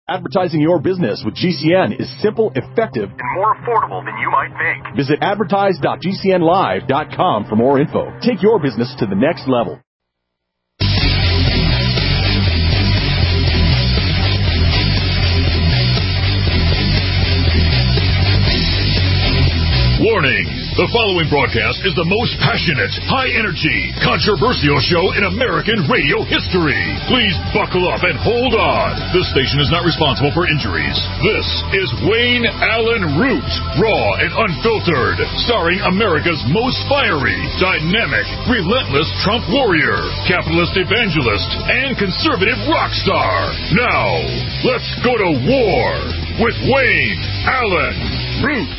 Advertising your business with GCN is simple, effective, and more affordable than you might think. Visit advertise.gcnlive.com for more info. Take your business to the next level. Warning! The following broadcast is the most passionate, high-energy, controversial show in American radio history. Please buckle up and hold on. This station is not responsible for injuries. This is Wayne Allen Root, raw and unfiltered, starring America's most fiery, dynamic, relentless Trump warrior, capitalist evangelist, and conservative rock star. Now, let's go to war with Wayne Allen Root.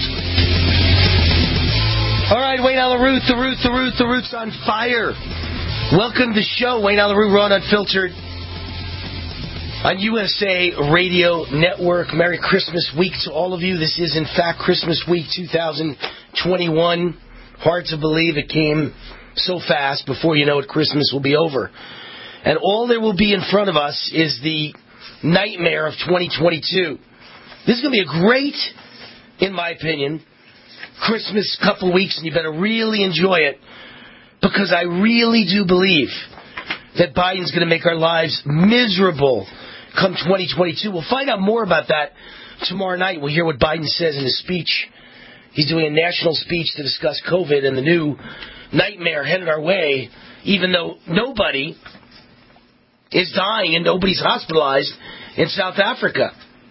All right, Wayne Allen Root, the Root's on fire. Welcome to the show, Wayne Allen Root, Raw and Unfiltered, on USA Radio Network. Merry Christmas week to all of you. This is, in fact, Christmas week 2021. Hard to believe it came so fast. Before you know it, Christmas will be over. And all there will be in front of us is the nightmare of 2022. This is going to be a great, in my opinion, Christmas couple weeks, and you better really enjoy it, because I really do believe that Biden's going to make our lives miserable come 2022. We'll find out more about that tomorrow night. We'll hear what Biden says in his speech. He's doing a national speech to discuss COVID and the new nightmare headed our way, even though nobody is dying and nobody's hospitalized in South Africa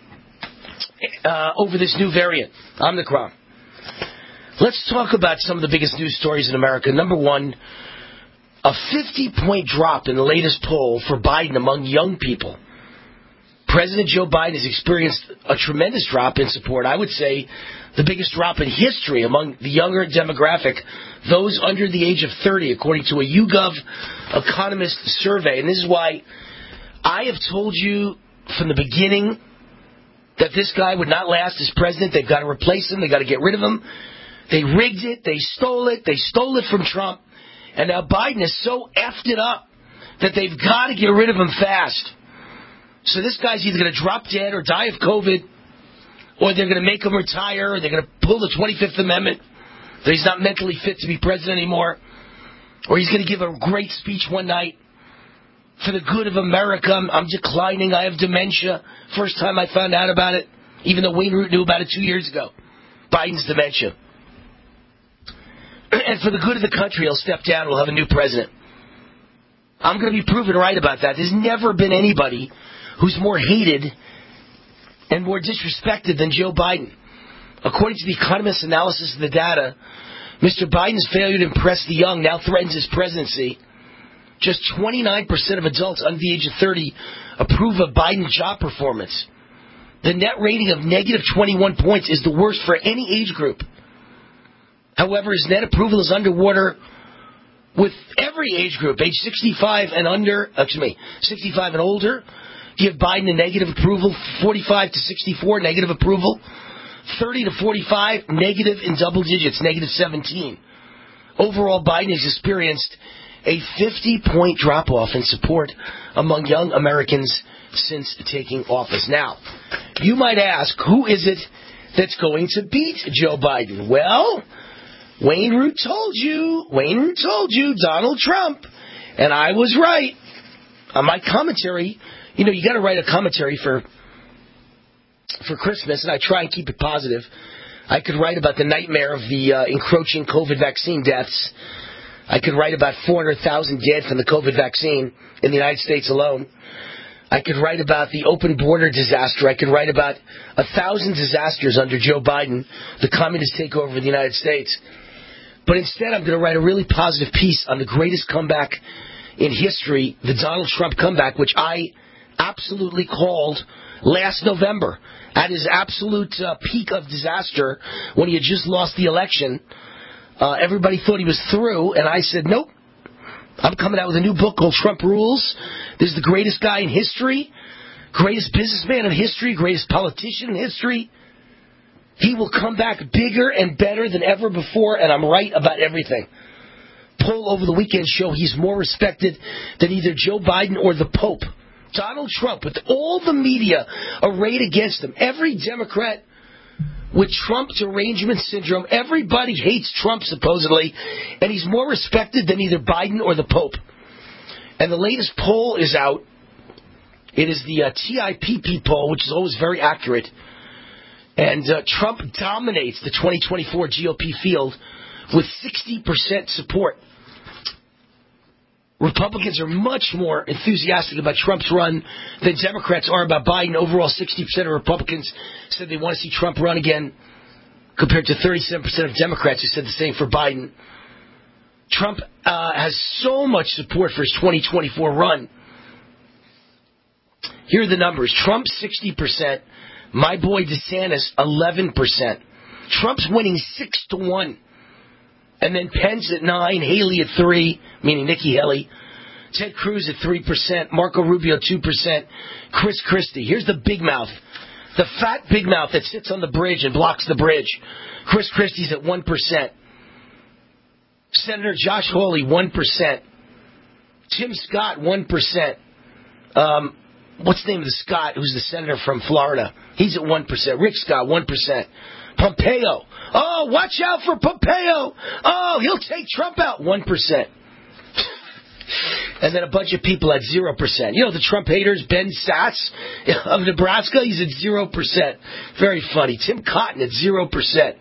over this new variant, Omicron. Let's talk about some of the biggest news stories in America. Number one, a 50-point drop in the latest poll for Biden among young people. President Joe Biden has experienced a tremendous drop in support. I would say the biggest drop in history among the younger demographic, those under the age of 30, according to a YouGov Economist survey. And this is why I have told you from the beginning that this guy would not last as president. They've got to replace him. They've got to get rid of him. They rigged it. They stole it. They stole it from Trump. And now Biden has so effed it up that they've got to get rid of him fast. So this guy's either going to drop dead or die of COVID, or they're going to make him retire, or they're going to pull the 25th Amendment, that he's not mentally fit to be president anymore, or he's going to give a great speech one night for the good of America. I'm declining. I have dementia. First time I found out about it, even though Wayne Root knew about it 2 years ago. Biden's dementia. And for the good of the country, he'll step down. We'll have a new president. I'm going to be proven right about that. There's never been anybody who's more hated and more disrespected than Joe Biden. According to the Economist's analysis of the data, Mr. Biden's failure to impress the young now threatens his presidency. Just 29% of adults under the age of 30 approve of Biden's job performance. The net rating of negative 21 points is the worst for any age group. However, his net approval is underwater with every age group, age 65 and older. Give Biden a negative approval, 45 to 64, negative approval. 30 to 45, negative in double digits, negative 17. Overall, Biden has experienced a 50-point drop-off in support among young Americans since taking office. Now, you might ask, who is it that's going to beat Joe Biden? Well, Wayne Root told you, Donald Trump. And I was right. On my commentary, you got to write a commentary for Christmas, and I try and keep it positive. I could write about the nightmare of the encroaching COVID vaccine deaths. I could write about 400,000 dead from the COVID vaccine in the United States alone. I could write about the open border disaster. I could write about 1,000 disasters under Joe Biden, the communist takeover of the United States. But instead, I'm going to write a really positive piece on the greatest comeback in history, the Donald Trump comeback, which I absolutely called last November at his absolute peak of disaster when he had just lost the election. Everybody thought he was through, and I said, nope. I'm coming out with a new book called Trump Rules. This is the greatest guy in history, greatest businessman in history, greatest politician in history. He will come back bigger and better than ever before, and I'm right about everything. Poll over the weekend show he's more respected than either Joe Biden or the Pope. Donald Trump, with all the media arrayed against him, every Democrat with Trump derangement syndrome, everybody hates Trump supposedly, and he's more respected than either Biden or the Pope. And the latest poll is out. It is the TIPP poll, which is always very accurate. And Trump dominates the 2024 GOP field with 60% support. Republicans are much more enthusiastic about Trump's run than Democrats are about Biden. Overall, 60% of Republicans said they want to see Trump run again, compared to 37% of Democrats who said the same for Biden. Trump has so much support for his 2024 run. Here are the numbers. Trump, 60%. My boy DeSantis, 11%. Trump's winning 6-1. And then Pence at 9, Haley at 3, meaning Nikki Haley. Ted Cruz at 3%, Marco Rubio 2%, Chris Christie. Here's the big mouth. The fat big mouth that sits on the bridge and blocks the bridge. Chris Christie's at 1%. Senator Josh Hawley, 1%. Tim Scott, 1%. What's the name of the Scott, who's the senator from Florida? He's at 1%. Rick Scott, 1%. Pompeo. Oh, watch out for Pompeo. Oh, he'll take Trump out. 1%. And then a bunch of people at 0%. You know, the Trump haters, Ben Sasse of Nebraska, he's at 0%. Very funny. Tim Cotton at 0%.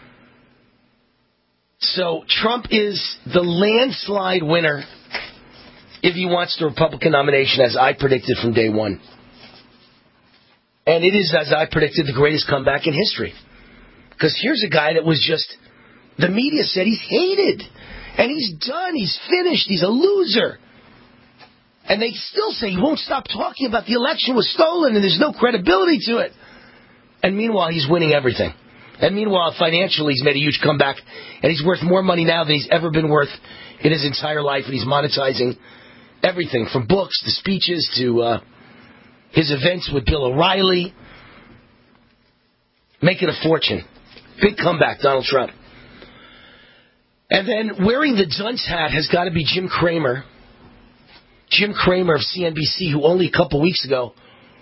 So Trump is the landslide winner if he wants the Republican nomination, as I predicted from day one. And it is, as I predicted, the greatest comeback in history. Because here's a guy that was just, the media said he's hated. And he's done. He's finished. He's a loser. And they still say he won't stop talking about the election was stolen and there's no credibility to it. And meanwhile, he's winning everything. And meanwhile, financially, he's made a huge comeback. And he's worth more money now than he's ever been worth in his entire life. And he's monetizing everything from books to speeches to his events with Bill O'Reilly. Making a fortune. Big comeback, Donald Trump. And then wearing the dunce hat has got to be Jim Cramer. Jim Cramer of CNBC, who only a couple weeks ago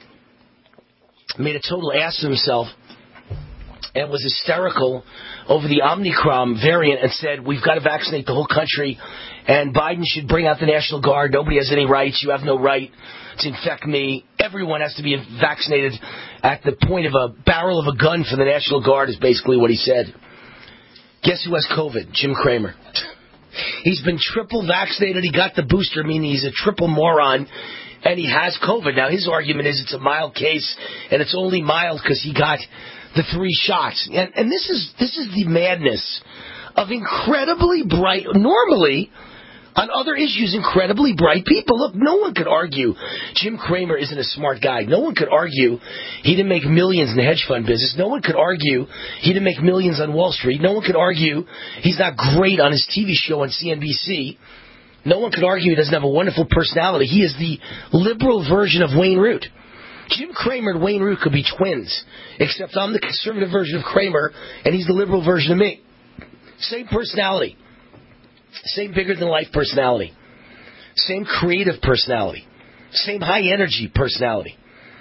made a total ass of himself and was hysterical over the Omicron variant and said, we've got to vaccinate the whole country and Biden should bring out the National Guard. Nobody has any rights. You have no right to infect me. Everyone has to be vaccinated at the point of a barrel of a gun for the National Guard is basically what he said. Guess who has COVID? Jim Cramer. He's been triple vaccinated. He got the booster, meaning he's a triple moron, and he has COVID. Now, his argument is it's a mild case, and it's only mild because he got the 3 shots. And this is the madness of incredibly bright, normally, on other issues, incredibly bright people. Look, no one could argue Jim Cramer isn't a smart guy. No one could argue he didn't make millions in the hedge fund business. No one could argue he didn't make millions on Wall Street. No one could argue he's not great on his TV show on CNBC. No one could argue he doesn't have a wonderful personality. He is the liberal version of Wayne Root. Jim Cramer and Wayne Root could be twins, except I'm the conservative version of Cramer, and he's the liberal version of me. Same personality. Same bigger-than-life personality. Same creative personality. Same high-energy personality.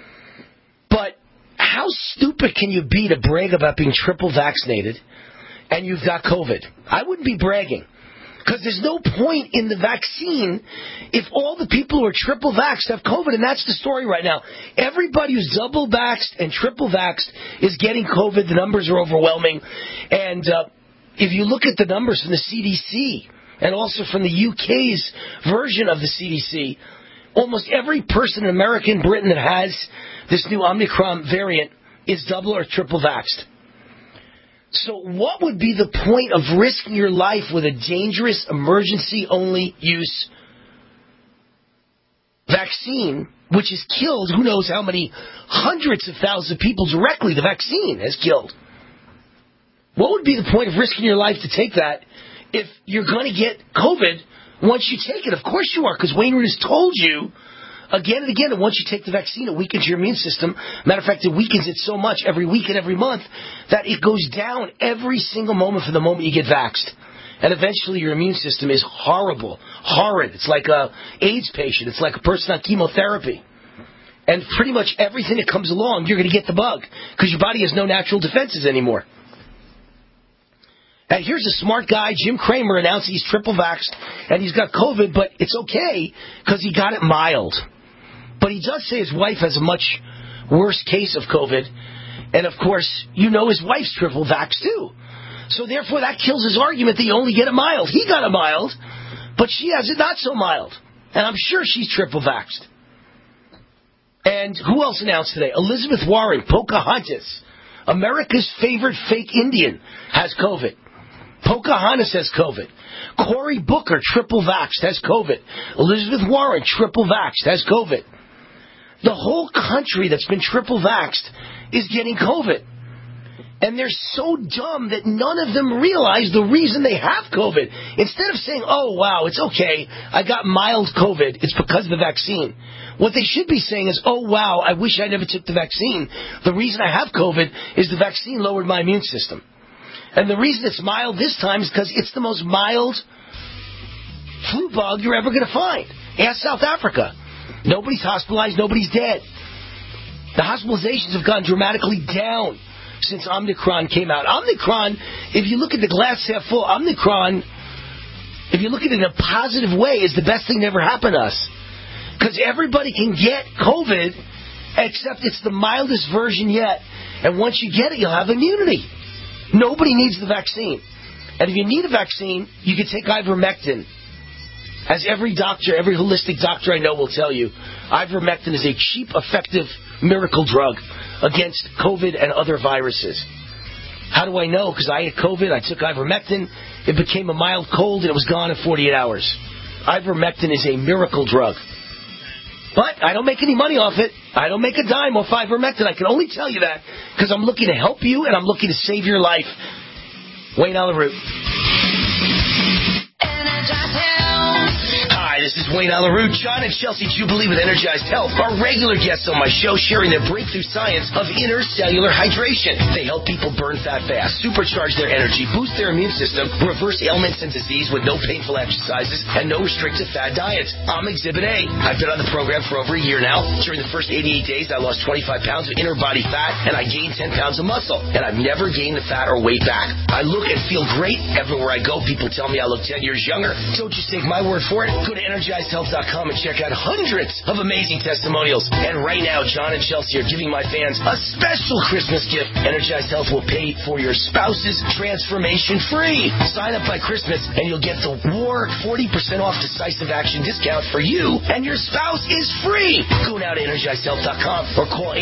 But how stupid can you be to brag about being triple vaccinated and you've got COVID? I wouldn't be bragging. Because there's no point in the vaccine if all the people who are triple vaxxed have COVID, and that's the story right now. Everybody who's double vaxxed and triple vaxxed is getting COVID. The numbers are overwhelming. And if you look at the numbers from the CDC and also from the UK's version of the CDC, almost every person in America and Britain that has this new Omicron variant is double or triple vaxxed. So what would be the point of risking your life with a dangerous emergency-only use vaccine, which has killed who knows how many hundreds of thousands of people directly the vaccine has killed? What would be the point of risking your life to take that if you're going to get COVID once you take it? Of course you are, because Wayne Root has told you again and again that once you take the vaccine, it weakens your immune system. Matter of fact, it weakens it so much every week and every month that it goes down every single moment from the moment you get vaxxed. And eventually your immune system is horrible, horrid. It's like an AIDS patient. It's like a person on chemotherapy. And pretty much everything that comes along, you're going to get the bug because your body has no natural defenses anymore. And here's a smart guy, Jim Cramer, announced he's triple vaxxed and he's got COVID, but it's okay because he got it mild. But he does say his wife has a much worse case of COVID. And, of course, you know his wife's triple vaxxed, too. So, therefore, that kills his argument that you only get it mild. He got it mild, but she has it not so mild. And I'm sure she's triple vaxxed. And who else announced today? Elizabeth Warren, Pocahontas, America's favorite fake Indian, has COVID. Pocahontas has COVID. Cory Booker, triple vaxxed, has COVID. Elizabeth Warren, triple vaxxed, has COVID. The whole country that's been triple vaxxed is getting COVID. And they're so dumb that none of them realize the reason they have COVID. Instead of saying, oh, wow, it's okay, I got mild COVID, it's because of the vaccine. What they should be saying is, oh, wow, I wish I never took the vaccine. The reason I have COVID is the vaccine lowered my immune system. And the reason it's mild this time is because it's the most mild flu bug you're ever going to find. Ask South Africa. Nobody's hospitalized, nobody's dead. The hospitalizations have gone dramatically down since Omicron came out. Omicron, if you look at the glass half full, Omicron, if you look at it in a positive way, is the best thing that ever happened to us. Because everybody can get COVID, except it's the mildest version yet. And once you get it, you'll have immunity. Nobody needs the vaccine. And if you need a vaccine, you can take ivermectin. As every doctor, every holistic doctor I know will tell you, ivermectin is a cheap, effective miracle drug against COVID and other viruses. How do I know? Because I had COVID, I took ivermectin, it became a mild cold, and it was gone in 48 hours. Ivermectin is a miracle drug. But I don't make any money off it. I don't make a dime off ivermectin. I can only tell you that because I'm looking to help you and I'm looking to save your life. Wayne Allyn Root. Hi, this is Wayne Allyn Root. John and Chelsea Jubilee with Energized Health are regular guests on my show sharing their breakthrough science of intercellular hydration. They help people burn fat fast, supercharge their energy, boost their immune system, reverse ailments and disease with no painful exercises and no restrictive fad diets. I'm Exhibit A. I've been on the program for over a year now. During the first 88 days, I lost 25 pounds of inner body fat and I gained 10 pounds of muscle. And I've never gained the fat or weight back. I look and feel great. Everywhere I go, people tell me I look 10 years younger. Don't just take my word for it. Go to EnergizedHealth.com and check out hundreds of amazing testimonials. And right now, John and Chelsea are giving my fans a special Christmas gift. Energized Health will pay for your spouse's transformation free. Sign up by Christmas and you'll get the War 40% off decisive action discount for you and your spouse is free. Go now to EnergizedHealth.com or call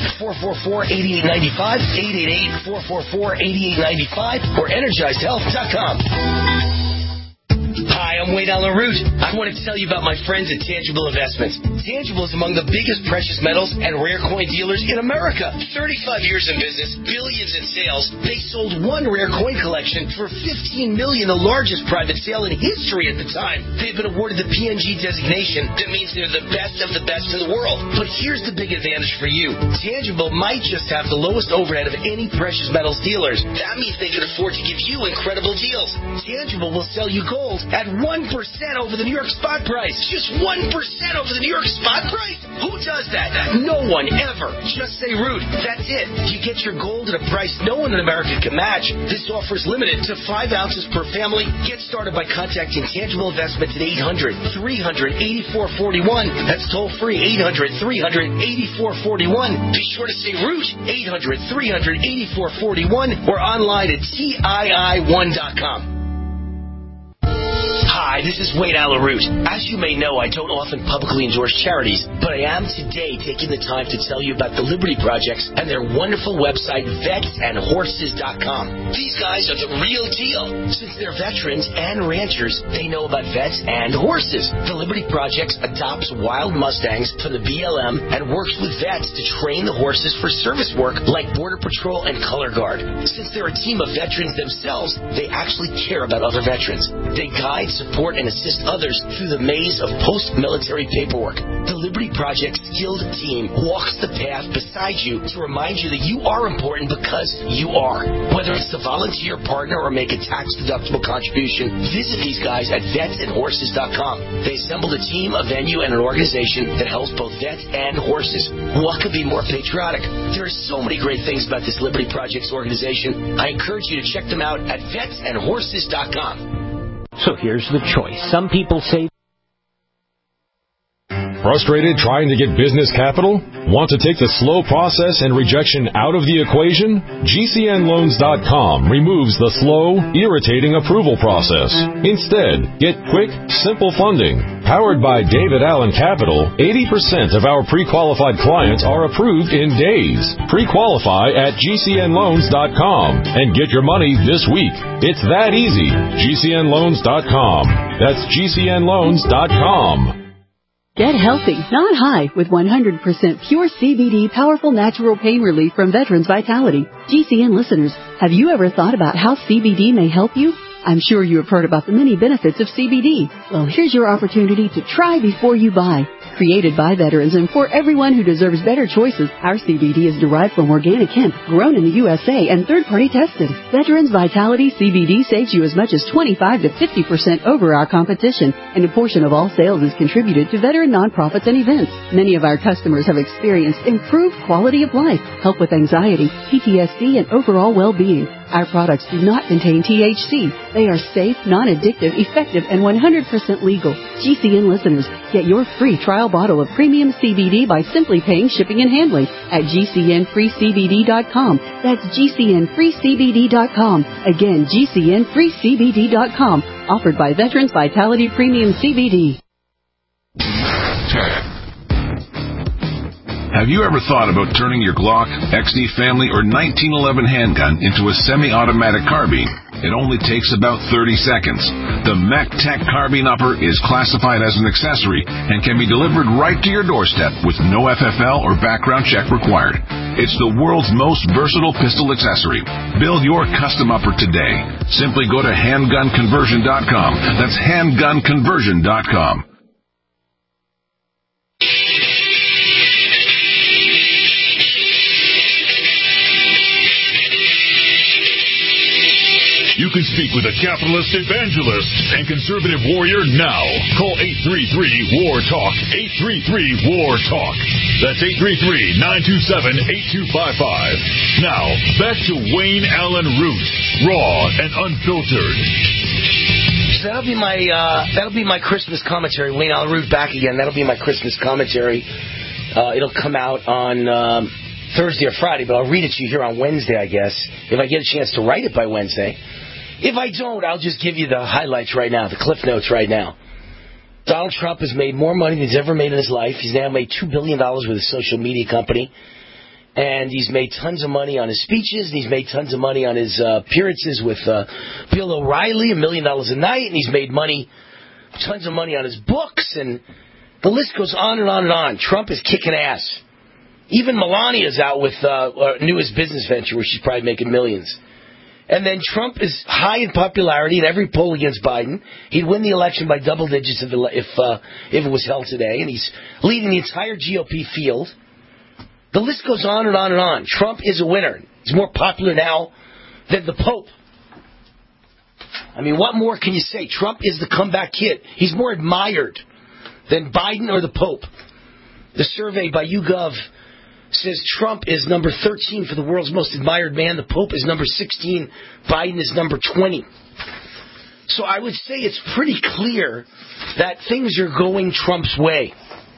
888-444-8895, 888-444-8895 or EnergizedHealth.com. Hi, I'm Wayne Allyn Root. I want to tell you about my friends at Tangible Investments. Tangible is among the biggest precious metals and rare coin dealers in America. 35 years in business, billions in sales. They sold one rare coin collection for $15 million, the largest private sale in history at the time. They've been awarded the PNG designation. That means they're the best of the best in the world. But here's the big advantage for you. Tangible might just have the lowest overhead of any precious metals dealers. That means they can afford to give you incredible deals. Tangible will sell you gold at 1% over the New York spot price. Just 1% over the New York spot price? Who does that? No one ever. Just say Root. That's it. You get your gold at a price no one in America can match. This offer is limited to 5 ounces per family. Get started by contacting Tangible Investments at 800-300-8441. That's toll free. 800-300-8441. Be sure to say Root. 800-300-8441 or online at TII1.com. Hi, this is Wayne Allyn Root. As you may know, I don't often publicly endorse charities, but I am today taking the time to tell you about the Liberty Projects and their wonderful website, vetsandhorses.com. These guys are the real deal. Since they're veterans and ranchers, they know about vets and horses. The Liberty Projects adopts wild Mustangs from the BLM and works with vets to train the horses for service work like Border Patrol and Color Guard. Since they're a team of veterans themselves, they actually care about other veterans. They guide, support, support and assist others through the maze of post-military paperwork. The Liberty Project skilled team walks the path beside you to remind you that you are important because you are. Whether it's to volunteer, partner, or make a tax-deductible contribution, visit these guys at vetsandhorses.com. They assembled a team, a venue, and an organization that helps both vets and horses. What could be more patriotic? There are so many great things about this Liberty Project's organization. I encourage you to check them out at vetsandhorses.com. So here's the choice. Some people say... Frustrated trying to get business capital? Want to take the slow process and rejection out of the equation? GCNloans.com removes the slow, irritating approval process. Instead, get quick, simple funding. Powered by David Allen Capital, 80% of our pre-qualified clients are approved in days. Pre-qualify at GCNloans.com and get your money this week. It's that easy. GCNloans.com. That's GCNloans.com. Get healthy, not high, with 100% pure CBD powerful natural pain relief from Veterans Vitality. GCN listeners, have you ever thought about how CBD may help you? I'm sure you have heard about the many benefits of CBD. Well, here's your opportunity to try before you buy. Created by veterans and for everyone who deserves better choices, our CBD is derived from organic hemp, grown in the USA, and third-party tested. Veterans Vitality CBD saves you as much as 25 to 50% over our competition, and a portion of all sales is contributed to veteran nonprofits and events. Many of our customers have experienced improved quality of life, help with anxiety, PTSD, and overall well-being. Our products do not contain THC. They are safe, non-addictive, effective, and 100% legal. GCN listeners, get your free trial bottle of premium CBD by simply paying shipping and handling at GCNFreeCBD.com. That's GCNFreeCBD.com. Again, GCNFreeCBD.com. Offered by Veterans Vitality Premium CBD. Have you ever thought about turning your Glock, XD Family, or 1911 handgun into a semi-automatic carbine? It only takes about 30 seconds. The MacTech Carbine Upper is classified as an accessory and can be delivered right to your doorstep with no FFL or background check required. It's the world's most versatile pistol accessory. Build your custom upper today. Simply go to handgunconversion.com. That's handgunconversion.com. You can speak with a capitalist evangelist and conservative warrior now. Call 833-WAR-TALK. 833-WAR-TALK. That's 833-927-8255. Now, back to Wayne Allen Root, raw and unfiltered. So that'll be my Christmas commentary. Wayne Allen Root back again. That'll be my Christmas commentary. It'll come out on Thursday or Friday, but I'll read it to you here on Wednesday, I guess, if I get a chance to write it by Wednesday. If I don't, I'll just give you the highlights right now, the cliff notes right now. Donald Trump has made more money than he's ever made in his life. He's now made $2 billion with his social media company. And he's made tons of money on his speeches, and he's made tons of money on his appearances with Bill O'Reilly, $1 million a night, and he's made tons of money on his books, and the list goes on and on and on. Trump is kicking ass. Even Melania's out with her newest business venture, where she's probably making millions. And then Trump is high in popularity in every poll against Biden. He'd win the election by double digits if it was held today. And he's leading the entire GOP field. The list goes on and on and on. Trump is a winner. He's more popular now than the Pope. I mean, what more can you say? Trump is the comeback kid. He's more admired than Biden or the Pope. The survey by YouGov says Trump is number 13 for the world's most admired man. The Pope is number 16. Biden is number 20. So I would say it's pretty clear that things are going Trump's way.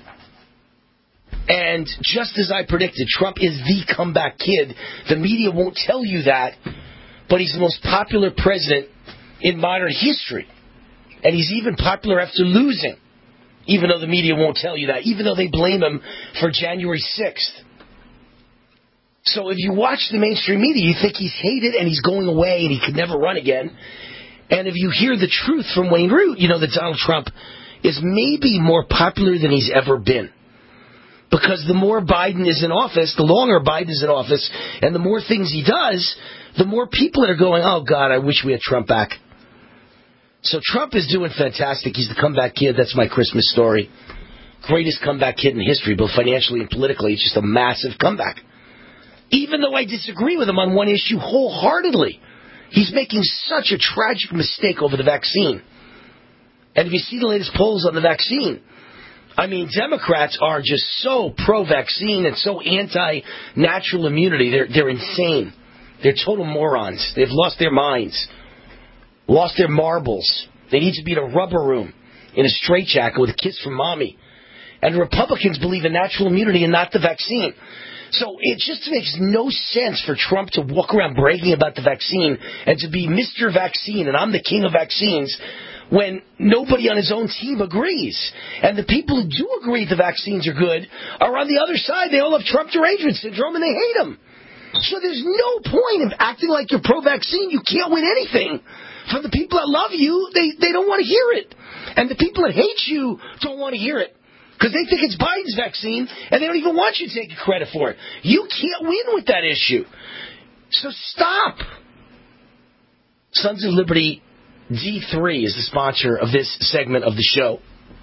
And just as I predicted, Trump is the comeback kid. The media won't tell you that, but he's the most popular president in modern history. And he's even popular after losing, even though the media won't tell you that, even though they blame him for January 6th. So if you watch the mainstream media, you think he's hated and he's going away and he could never run again. And if you hear the truth from Wayne Root, you know that Donald Trump is maybe more popular than he's ever been. Because the more Biden is in office, the longer Biden is in office, and the more things he does, the more people are going, oh, God, I wish we had Trump back. So Trump is doing fantastic. He's the comeback kid. That's my Christmas story. Greatest comeback kid in history, both financially and politically. It's just a massive comeback. Even though I disagree with him on one issue wholeheartedly, he's making such a tragic mistake over the vaccine. And if you see the latest polls on the vaccine, I mean, Democrats are just so pro-vaccine and so anti-natural immunity. They're insane. They're total morons. They've lost their minds, lost their marbles. They need to be in a rubber room in a straitjacket with a kiss from mommy. And the Republicans believe in natural immunity and not the vaccine. So it just makes no sense for Trump to walk around bragging about the vaccine and to be Mr. Vaccine and I'm the king of vaccines when nobody on his own team agrees. And the people who do agree the vaccines are good are on the other side. They all have Trump derangement syndrome and they hate him. So there's no point in acting like you're pro-vaccine. You can't win anything. From the people that love you, they don't want to hear it. And the people that hate you don't want to hear it. Because they think it's Biden's vaccine, and they don't even want you to take credit for it. You can't win with that issue. So stop. Sons of Liberty D3 is the sponsor of this segment of the show.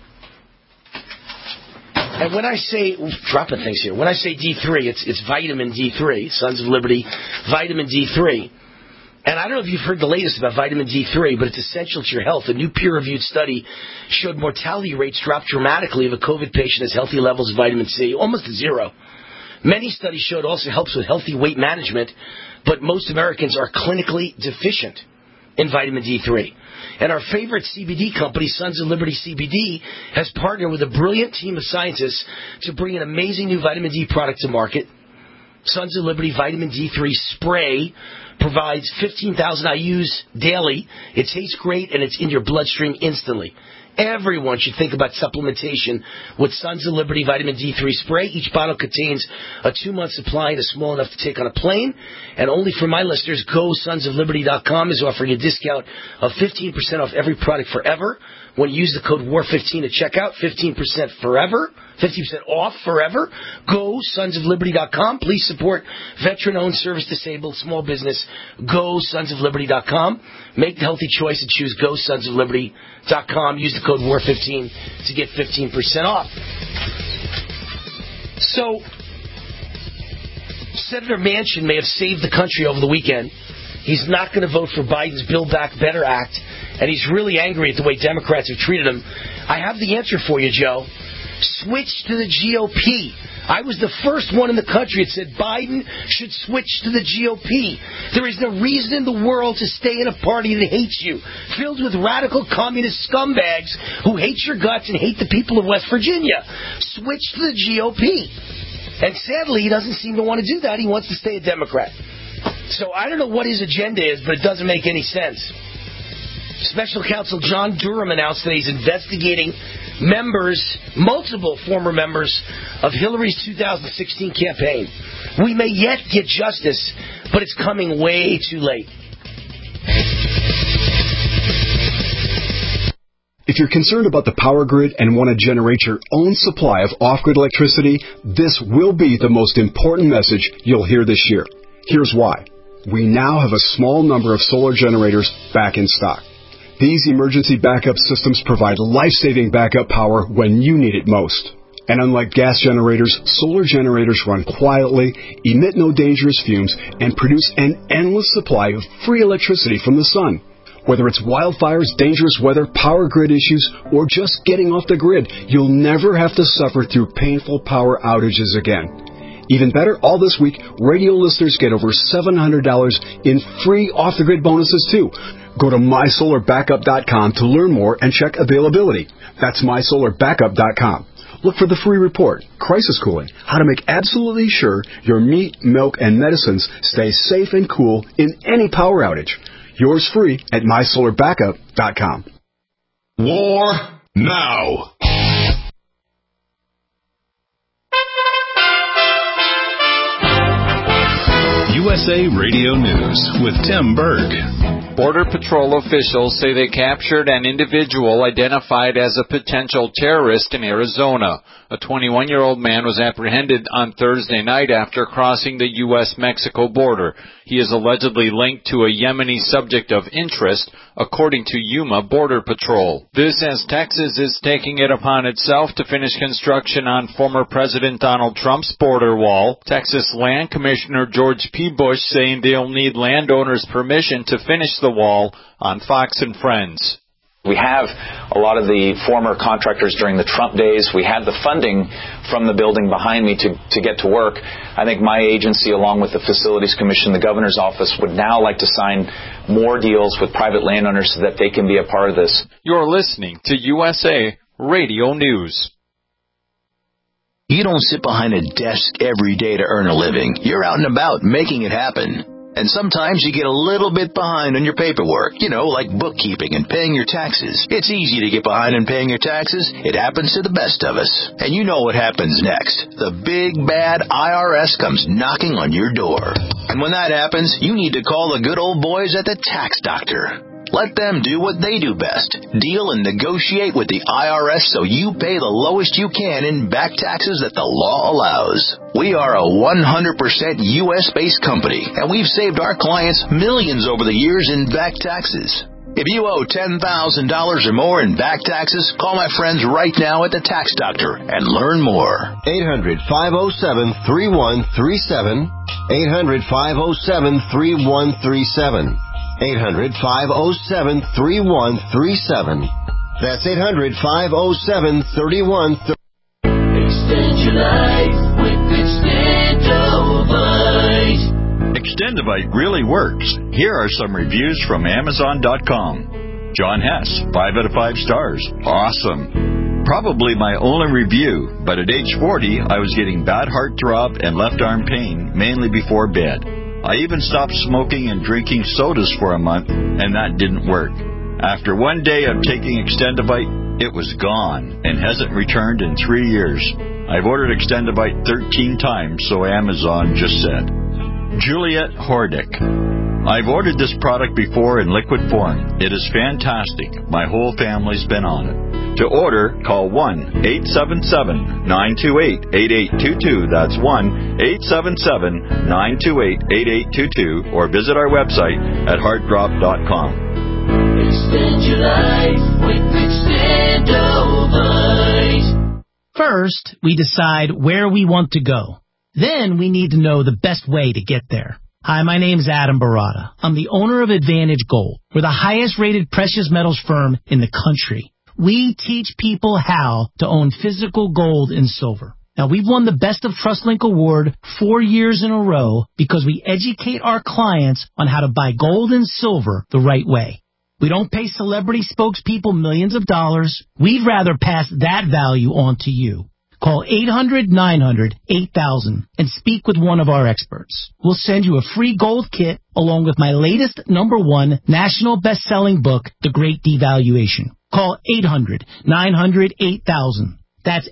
And when I say, dropping things here, when I say D3, it's vitamin D3, Sons of Liberty, vitamin D3. And I don't know if you've heard the latest about vitamin D3, but it's essential to your health. A new peer-reviewed study showed mortality rates dropped dramatically if a COVID patient has healthy levels of vitamin C, almost to zero. Many studies showed it also helps with healthy weight management, but most Americans are clinically deficient in vitamin D3. And our favorite CBD company, Sons of Liberty CBD, has partnered with a brilliant team of scientists to bring an amazing new vitamin D product to market. Sons of Liberty Vitamin D3 Spray provides 15,000 IUs daily. It tastes great, and it's in your bloodstream instantly. Everyone should think about supplementation with Sons of Liberty Vitamin D3 Spray. Each bottle contains a 2-month supply and is small enough to take on a plane. And only for my listeners, GoSonsofLiberty.com is offering a discount of 15% off every product forever. When you use the code WAR15 at checkout, 15% forever, 50% off forever. GoSonsofLiberty.com. Please support veteran-owned, service-disabled, small business. GoSonsofLiberty.com. Make the healthy choice and choose GoSonsofLiberty.com. Use the code WAR15 to get 15% off. So, Senator Manchin may have saved the country over the weekend. He's not going to vote for Biden's Build Back Better Act, and he's really angry at the way Democrats have treated him. I have the answer for you, Joe. Switch to the GOP. I was the first one in the country that said Biden should switch to the GOP. There is no reason in the world to stay in a party that hates you, filled with radical communist scumbags who hate your guts and hate the people of West Virginia. Switch to the GOP. And sadly, he doesn't seem to want to do that. He wants to stay a Democrat. So I don't know what his agenda is, but it doesn't make any sense. Special Counsel John Durham announced that he's investigating multiple former members of Hillary's 2016 campaign. We may yet get justice, but it's coming way too late. If you're concerned about the power grid and want to generate your own supply of off-grid electricity, this will be the most important message you'll hear this year. Here's why. We now have a small number of solar generators back in stock. These emergency backup systems provide life-saving backup power when you need it most. And unlike gas generators, solar generators run quietly, emit no dangerous fumes, and produce an endless supply of free electricity from the sun. Whether it's wildfires, dangerous weather, power grid issues, or just getting off the grid, you'll never have to suffer through painful power outages again. Even better, all this week, radio listeners get over $700 in free off-the-grid bonuses, too. Go to MySolarBackup.com to learn more and check availability. That's MySolarBackup.com. Look for the free report, Crisis Cooling, how to make absolutely sure your meat, milk, and medicines stay safe and cool in any power outage. Yours free at MySolarBackup.com. War now. USA Radio News with Tim Berg. Border Patrol officials say they captured an individual identified as a potential terrorist in Arizona. A 21-year-old man was apprehended on Thursday night after crossing the U.S.-Mexico border. He is allegedly linked to a Yemeni subject of interest, according to Yuma Border Patrol. This as Texas is taking it upon itself to finish construction on former President Donald Trump's border wall. Texas Land Commissioner George P. Bush saying they'll need landowners' permission to finish the wall on Fox and Friends. We have a lot of the former contractors during the Trump days. We had the funding from the building behind me to get to work. I think my agency, along with the Facilities Commission, the Governor's Office, would now like to sign more deals with private landowners so that they can be a part of this. You're listening to USA Radio News. You don't sit behind a desk every day to earn a living. You're out and about making it happen. And sometimes you get a little bit behind on your paperwork, like bookkeeping and paying your taxes. It's easy to get behind on paying your taxes. It happens to the best of us. And you know what happens next. The big, bad IRS comes knocking on your door. And when that happens, you need to call the good old boys at the Tax Doctor. Let them do what they do best. Deal and negotiate with the IRS so you pay the lowest you can in back taxes that the law allows. We are a 100% U.S.-based company, and we've saved our clients millions over the years in back taxes. If you owe $10,000 or more in back taxes, call my friends right now at the Tax Doctor and learn more. 800-507-3137. 800-507-3137. 800-507-3137. That's 800-507-3137. Extend your life with Extendovite. Extendovite really works. Here are some reviews from Amazon.com. John Hess, 5 out of 5 stars. Awesome. Probably my only review, but at age 40, I was getting bad heartthrob and left arm pain, mainly before bed. I even stopped smoking and drinking sodas for a month, and that didn't work. After one day of taking Extendovite, it was gone and hasn't returned in 3 years. I've ordered Extendovite 13 times, so Amazon just said. Juliet Hordick. I've ordered this product before in liquid form. It is fantastic. My whole family's been on it. To order, call 1-877-928-8822. That's 1-877-928-8822. Or visit our website at heartdrop.com. Extend your life with Extendovite. First, we decide where we want to go. Then we need to know the best way to get there. Hi, my name is Adam Barata. I'm the owner of Advantage Gold. We're the highest-rated precious metals firm in the country. We teach people how to own physical gold and silver. Now, we've won the Best of TrustLink Award 4 years in a row because we educate our clients on how to buy gold and silver the right way. We don't pay celebrity spokespeople millions of dollars. We'd rather pass that value on to you. Call 800-900-8000 and speak with one of our experts. We'll send you a free gold kit along with my latest #1 national best-selling book, The Great Devaluation. Call 800-900-8000. That's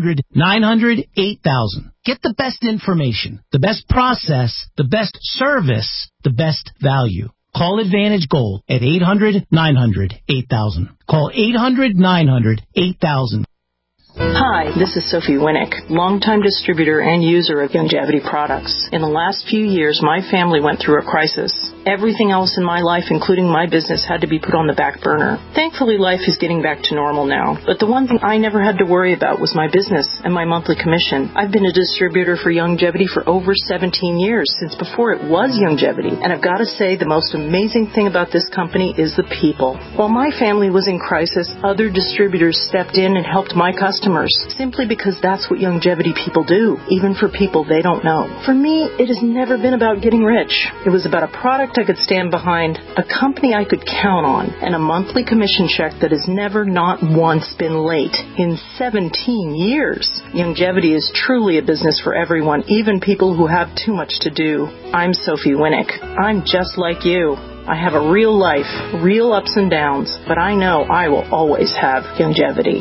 800-900-8000. Get the best information, the best process, the best service, the best value. Call Advantage Gold at 800-900-8000. Call 800-900-8000. Hi, this is Sophie Winnick, longtime distributor and user of Youngevity products. In the last few years, my family went through a crisis. Everything else in my life, including my business, had to be put on the back burner. Thankfully, life is getting back to normal now. But the one thing I never had to worry about was my business and my monthly commission. I've been a distributor for Youngevity for over 17 years, since before it was Youngevity. And I've got to say, the most amazing thing about this company is the people. While my family was in crisis, other distributors stepped in and helped my customers, simply because that's what Youngevity people do, even for people they don't know. For me, it has never been about getting rich. It was about a product I could stand behind, a company I could count on, and a monthly commission check that has never, not once, been late in 17 years. Youngevity is truly a business for everyone, even people who have too much to do. I'm Sophie Winnick. I'm just like you. I have a real life, real ups and downs, but I know I will always have Youngevity.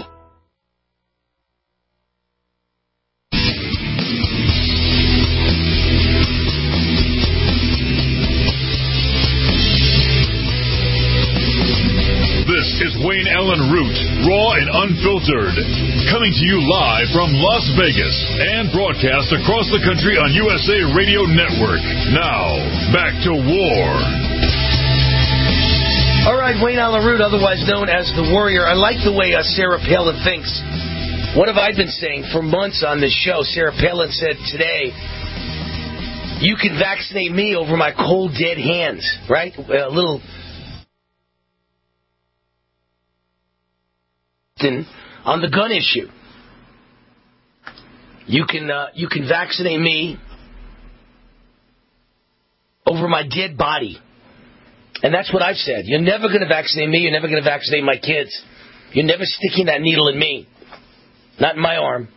Wayne Allen Root, raw and unfiltered. Coming to you live from Las Vegas and broadcast across the country on USA Radio Network. Now, back to war. All right, Wayne Allen Root, otherwise known as the Warrior. I like the way Sarah Palin thinks. What have I been saying for months on this show? Sarah Palin said today, you can vaccinate me over my cold, dead hands, right? A little on the gun issue. You can vaccinate me over my dead body. And that's what I've said. You're never going to vaccinate me. You're never going to vaccinate my kids. You're never sticking that needle in me. Not in my arm.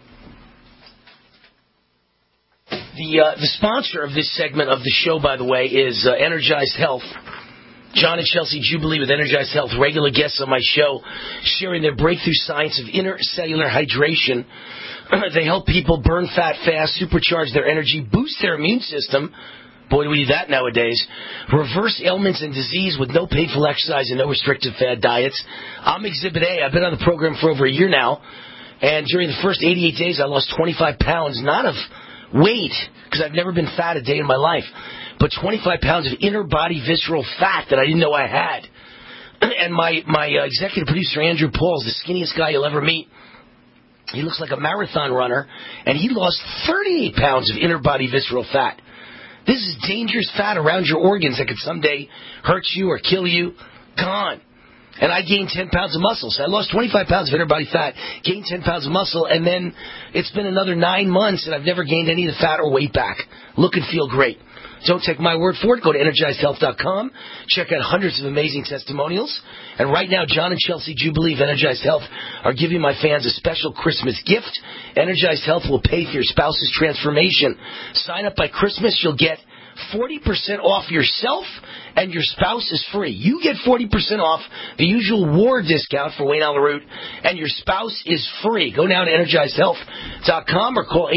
The sponsor of this segment of the show, by the way, is Energized Health. John and Chelsea Jubilee with Energized Health, regular guests on my show, sharing their breakthrough science of intercellular hydration. They help people burn fat fast, supercharge their energy, boost their immune system. Boy, do we need that nowadays. Reverse ailments and disease with no painful exercise and no restrictive fad diets. I'm Exhibit A. I've been on the program for over a year now. And during the first 88 days, I lost 25 pounds, not of weight, because I've never been fat a day in my life, but 25 pounds of inner body visceral fat that I didn't know I had. And my executive producer, Andrew Paul, is the skinniest guy you'll ever meet. He looks like a marathon runner, and he lost 38 pounds of inner body visceral fat. This is dangerous fat around your organs that could someday hurt you or kill you. Gone. And I gained 10 pounds of muscle. So I lost 25 pounds of inner body fat, gained 10 pounds of muscle, and then it's been another 9 months, and I've never gained any of the fat or weight back. Look and feel great. Don't take my word for it. Go to EnergizedHealth.com. Check out hundreds of amazing testimonials. And right now, John and Chelsea Jubilee of Energized Health are giving my fans a special Christmas gift. Energized Health will pay for your spouse's transformation. Sign up by Christmas. You'll get 40% off yourself, and your spouse is free. You get 40% off the usual war discount for Wayne Allen Root, and your spouse is free. Go now to EnergizedHealth.com or call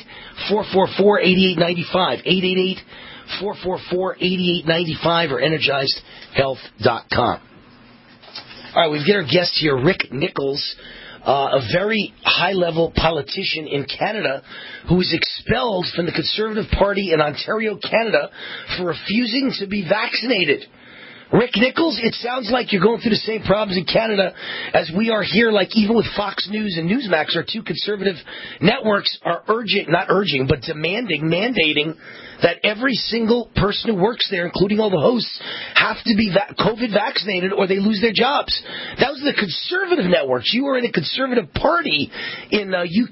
888-444-8895. 888-444-8895 or EnergizedHealth.com. All right, we've got our guest here, Rick Nichols, a very high-level politician in Canada who was expelled from the Conservative Party in Ontario, Canada, for refusing to be vaccinated. Rick Nichols, it sounds like you're going through the same problems in Canada as we are here, like even with Fox News and Newsmax, our two conservative networks are mandating that every single person who works there, including all the hosts, have to be COVID vaccinated or they lose their jobs. That was the conservative networks. You were in a conservative party in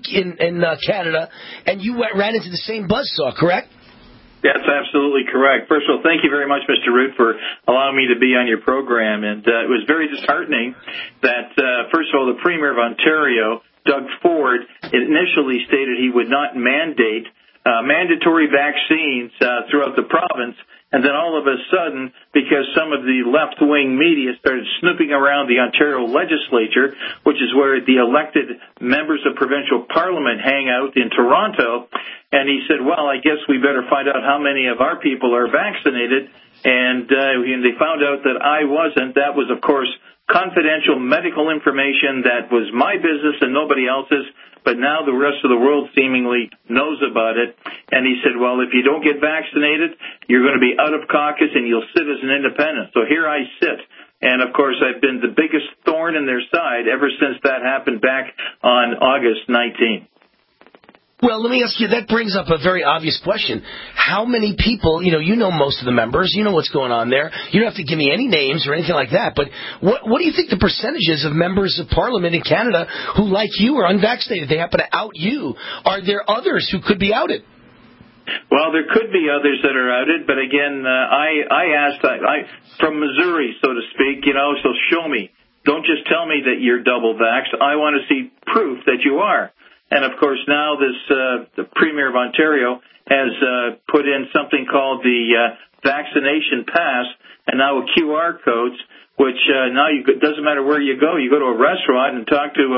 Canada, and you ran into the same buzzsaw, correct? That's absolutely correct. First of all, thank you very much, Mr. Root, for allowing me to be on your program. And it was very disheartening that, first of all, the Premier of Ontario, Doug Ford, initially stated he would not mandate mandatory vaccines throughout the province. And then all of a sudden, because some of the left-wing media started snooping around the Ontario legislature, which is where the elected members of provincial parliament hang out in Toronto, and he said, well, I guess we better find out how many of our people are vaccinated. And they found out that I wasn't. That was, of course, confidential medical information that was my business and nobody else's. But now the rest of the world seemingly knows about it. And he said, well, if you don't get vaccinated, you're going to be out of caucus and you'll sit as an independent. So here I sit. And, of course, I've been the biggest thorn in their side ever since that happened back on August 19th. Well, let me ask you, that brings up a very obvious question. How many people, you know most of the members, you know what's going on there. You don't have to give me any names or anything like that, but what do you think the percentages of members of Parliament in Canada who, like you, are unvaccinated? They happen to out you. Are there others who could be outed? Well, there could be others that are outed, but again, I asked, from Missouri, so to speak, so show me. Don't just tell me that you're double vaxxed. I want to see proof that you are. And, of course, now the Premier of Ontario has put in something called the vaccination pass and now QR codes, which now it doesn't matter where you go. You go to a restaurant and talk to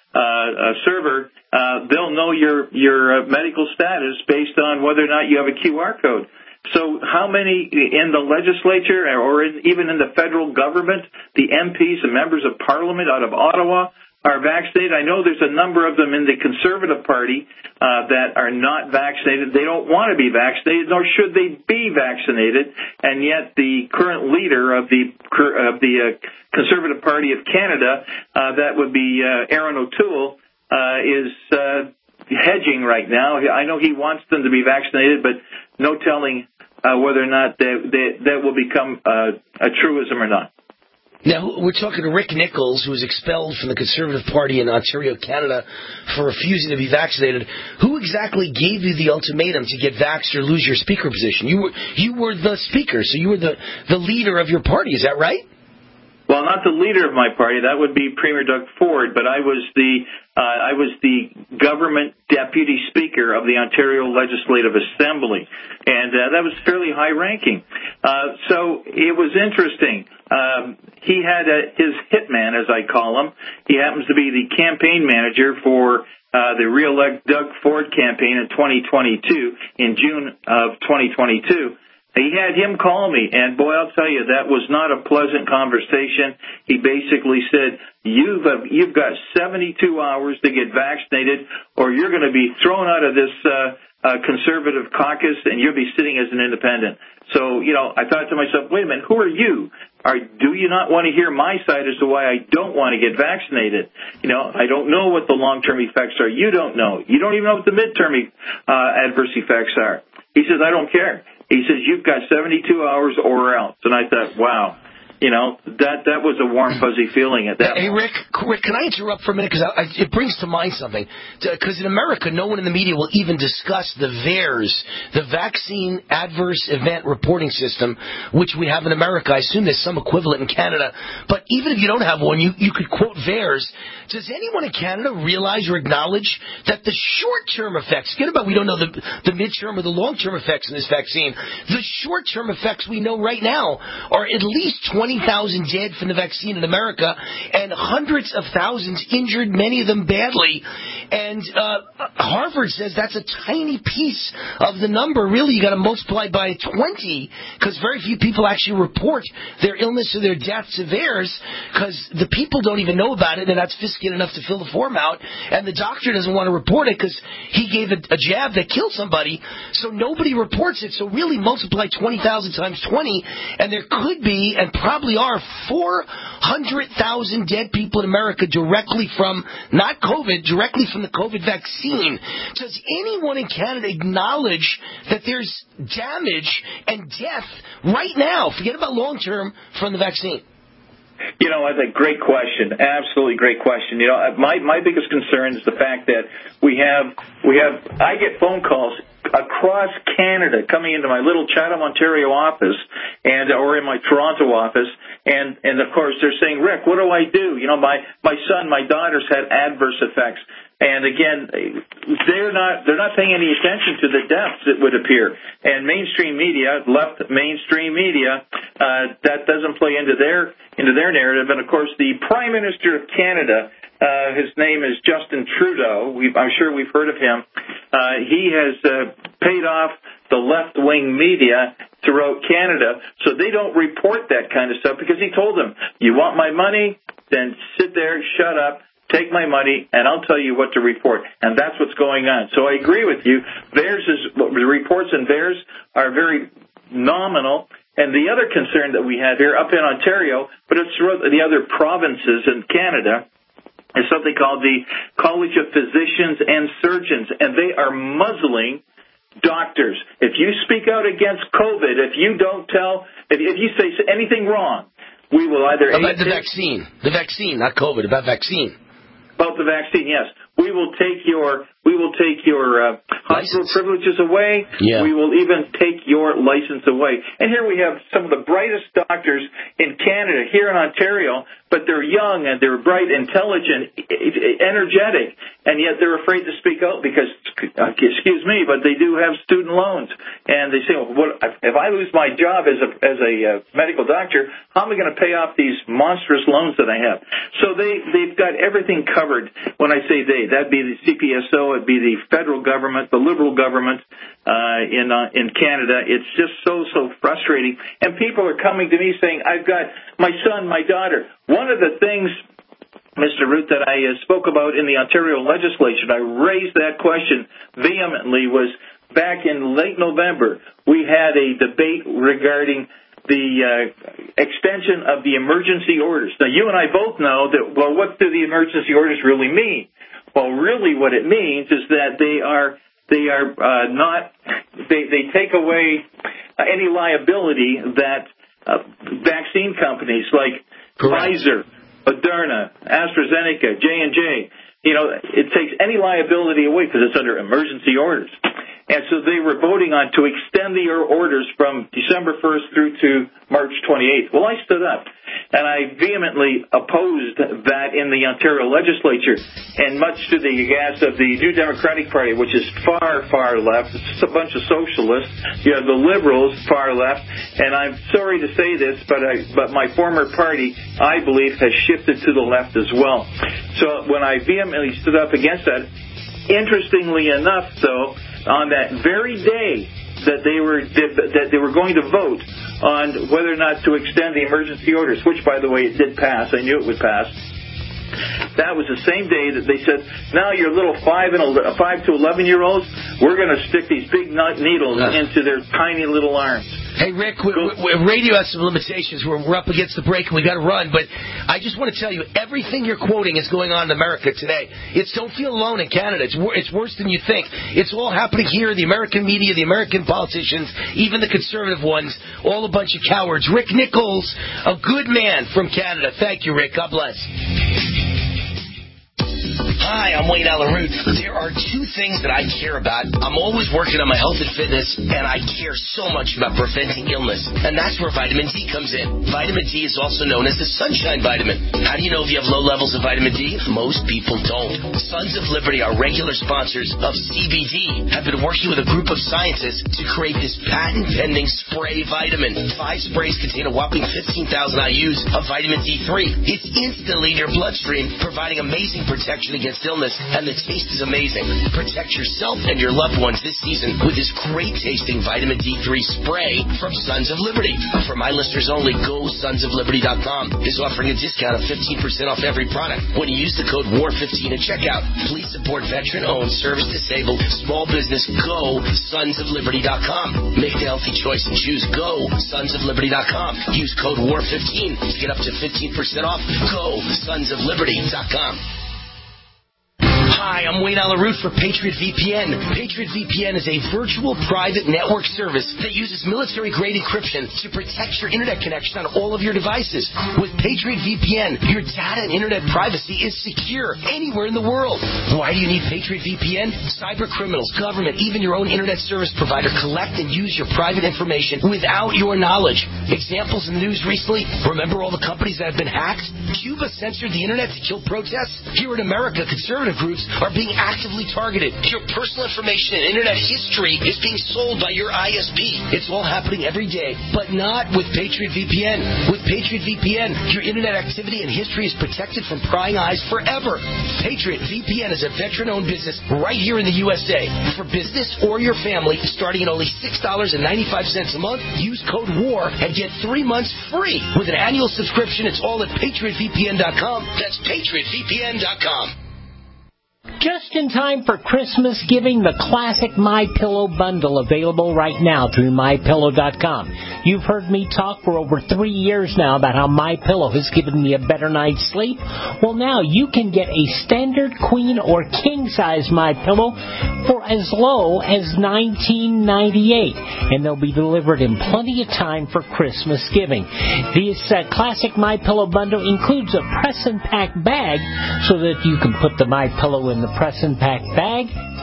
a server, they'll know your medical status based on whether or not you have a QR code. So how many in the legislature or even in the federal government, the MPs and members of Parliament out of Ottawa are vaccinated? I know there's a number of them in the Conservative Party that are not vaccinated. They don't want to be vaccinated, nor should they be vaccinated. And yet the current leader of the Conservative Party of Canada, that would be Aaron O'Toole, is hedging right now. I know he wants them to be vaccinated, but no telling whether or not that will become a truism or not. Now, we're talking to Rick Nichols, who was expelled from the Conservative Party in Ontario, Canada, for refusing to be vaccinated. Who exactly gave you the ultimatum to get vaxxed or lose your speaker position? You were the speaker, so you were the leader of your party. Is that right? Well, not the leader of my party. That would be Premier Doug Ford, but I was the government deputy speaker of the Ontario Legislative Assembly, and that was fairly high-ranking. So it was interesting. He had his hitman, as I call him. He happens to be the campaign manager for the re-elect Doug Ford campaign in 2022, in June of 2022. He had him call me, and boy, I'll tell you, that was not a pleasant conversation. He basically said, you've got 72 hours to get vaccinated, or you're going to be thrown out of this Conservative caucus, and you'll be sitting as an independent. So, I thought to myself, wait a minute, who are you? Do you not want to hear my side as to why I don't want to get vaccinated? I don't know what the long-term effects are. You don't know. You don't even know what the midterm adverse effects are. He says, I don't care. He says, you've got 72 hours or else. And I thought, wow, that was a warm, fuzzy feeling at that point. Rick, can I interrupt for a minute? Because it brings to mind something. Because in America, no one in the media will even discuss the VAERS, the Vaccine Adverse Event Reporting System, which we have in America. I assume there's some equivalent in Canada. But even if you don't have one, you could quote VAERS. Does anyone in Canada realize or acknowledge that the short-term effects, forget about we don't know the mid-term or the long-term effects in this vaccine, the short-term effects we know right now are at least 20,000 dead from the vaccine in America and hundreds of thousands injured, many of them badly. And Harvard says that's a tiny piece of the number. Really, you got to multiply by 20 because very few people actually report their illness or their death to VAERS because the people don't even know about it. They're not sophisticated enough to fill the form out, and the doctor doesn't want to report it because he gave a jab that killed somebody, so nobody reports it. So really multiply 20,000 times 20, and there could be, and probably are, 400,000 dead people in America directly from, not COVID, directly from the COVID vaccine. Does anyone in Canada acknowledge that there's damage and death right now, forget about long-term, from the vaccine? That's a great question. Absolutely great question. My biggest concern is the fact that I get phone calls across Canada coming into my little Chatham, Ontario office or in my Toronto office, and of course they're saying, Rick, what do I do? My son, my daughter's had adverse effects. And again, they're not paying any attention to the deaths, it would appear. And mainstream media, left mainstream media, that doesn't play into their narrative. And of course, the Prime Minister of Canada, his name is Justin Trudeau. I'm sure we've heard of him. He has paid off the left-wing media throughout Canada, so they don't report that kind of stuff because he told them, you want my money? Then sit there, shut up. Take my money, and I'll tell you what to report. And that's what's going on. So I agree with you. The reports in VAERS are very nominal. And the other concern that we have here up in Ontario, but it's throughout the other provinces in Canada, is something called the College of Physicians and Surgeons, and they are muzzling doctors. If you speak out against COVID, if you say anything wrong, we will either... About the vaccine, not COVID, about vaccine. About the vaccine, yes. We will take your hospital privileges away. Yeah. We will even take your license away. And here we have some of the brightest doctors in Canada, here in Ontario, but they're young and they're bright, intelligent, energetic. and yet they're afraid to speak out because, excuse me, but they do have student loans. And they say, well, if I lose my job as a medical doctor, how am I going to pay off these monstrous loans that I have? So they've got everything covered. When I say they, that'd be the CPSO, it'd be the federal government, the Liberal government in Canada. It's just so frustrating. And people are coming to me saying, I've got my son, my daughter. One of the things, Mr. Root, that I spoke about in the Ontario legislature, I raised that question vehemently, was back in late November, we had a debate regarding the extension of the emergency orders. Now, you and I both know that, well, what do the emergency orders really mean? Well, really what it means is that they take away any liability that vaccine companies like Pfizer, Moderna, AstraZeneca, J&J, it takes any liability away because it's under emergency orders. And so they were voting on to extend the orders from December 1st through to March 28th. Well, I stood up, and I vehemently opposed that in the Ontario legislature, and much to the gas of the New Democratic Party, which is far, far left. It's a bunch of socialists. You have the Liberals, far left. And I'm sorry to say this, but my former party, I believe, has shifted to the left as well. So when I vehemently stood up against that, interestingly enough, though, on that very day that they were going to vote on whether or not to extend the emergency orders, which, by the way, it did pass. I knew it would pass. That was the same day that they said, now your little 5 to 11-year-olds, we're going to stick these big needles into their tiny little arms. Hey, Rick, radio has some limitations. We're up against the break and we got to run. But I just want to tell you, everything you're quoting is going on in America today. Don't feel alone in Canada. It's worse than you think. It's all happening here. The American media, the American politicians, even the conservative ones, all a bunch of cowards. Rick Nichols, a good man from Canada. Thank you, Rick. God bless. Hi, I'm Wayne Allyn Root. There are two things that I care about. I'm always working on my health and fitness, and I care so much about preventing illness. And that's where vitamin D comes in. Vitamin D is also known as the sunshine vitamin. How do you know if you have low levels of vitamin D? Most people don't. Sons of Liberty, our regular sponsors of CBD, have been working with a group of scientists to create this patent-pending spray vitamin. 5 sprays contain a whopping 15,000 IUs of vitamin D3. It's instantly in your bloodstream, providing amazing protection against illness, and the taste is amazing. Protect yourself and your loved ones this season with this great-tasting vitamin D3 spray from Sons of Liberty. For my listeners only, GoSonsOfLiberty.com is offering a discount of 15% off every product when you use the code WAR15 at checkout. Please support veteran-owned, service-disabled, small business. GoSonsOfLiberty.com. Make the healthy choice and choose GoSonsOfLiberty.com. Use code WAR15 to get up to 15% off. GoSonsOfLiberty.com. Hi, I'm Wayne Allyn Root for Patriot VPN. Patriot VPN is a virtual private network service that uses military-grade encryption to protect your internet connection on all of your devices. With Patriot VPN, your data and internet privacy is secure anywhere in the world. Why do you need Patriot VPN? Cyber criminals, government, even your own internet service provider collect and use your private information without your knowledge. Examples in the news recently, remember all the companies that have been hacked? Cuba censored the internet to kill protests? Here in America, conservative groups are being actively targeted. Your personal information and internet history is being sold by your ISP. It's all happening every day, but not with Patriot VPN. With Patriot VPN, your internet activity and history is protected from prying eyes forever. Patriot VPN is a veteran-owned business right here in the USA. For business or your family, starting at only $6.95 a month, use code WAR and get 3 months free. With an annual subscription, it's all at PatriotVPN.com. That's PatriotVPN.com. Just in time for Christmas giving, the classic MyPillow bundle available right now through MyPillow.com. You've heard me talk for over 3 years now about how MyPillow has given me a better night's sleep. Well, now you can get a standard queen or king-size MyPillow for as low as $19.98, and they'll be delivered in plenty of time for Christmas giving. This classic MyPillow bundle includes a press and pack bag so that you can put the MyPillow in the press and pack bag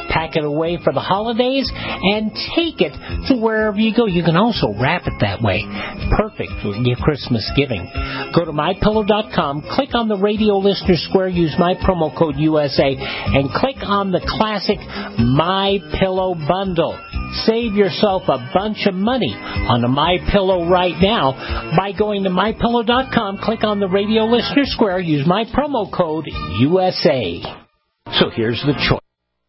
pack it away for the holidays, and take it to wherever you go. You can also wrap it that way. Perfect for your Christmas giving. Go to MyPillow.com, click on the Radio Listener Square, use my promo code USA, and click on the classic My Pillow bundle. Save yourself a bunch of money on the My Pillow right now by going to MyPillow.com, click on the Radio Listener Square, use my promo code USA. So here's the choice.